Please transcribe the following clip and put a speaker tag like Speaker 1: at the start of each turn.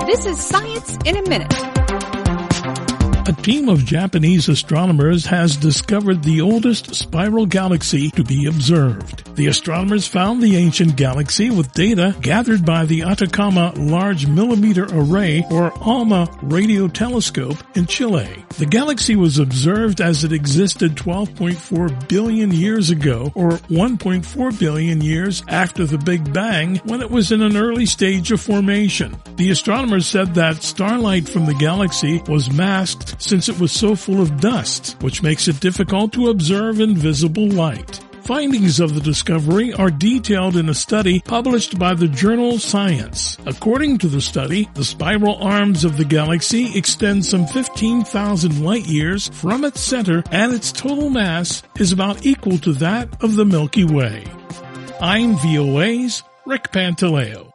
Speaker 1: This is Science in a Minute.
Speaker 2: A team of Japanese astronomers has discovered the oldest spiral galaxy to be observed. The astronomers found the ancient galaxy with data gathered by the Atacama Large Millimeter Array, or ALMA radio telescope in Chile. The galaxy was observed as it existed 12.4 billion years ago, or 1.4 billion years after the Big Bang, when it was in an early stage of formation. The astronomers said that starlight from the galaxy was masked since it was so full of dust, which makes it difficult to observe in visible light. Findings of the discovery are detailed in a study published by the journal Science. According to the study, the spiral arms of the galaxy extend some 15,000 light-years from its center, and its total mass is about equal to that of the Milky Way. I'm VOA's Rick Pantaleo.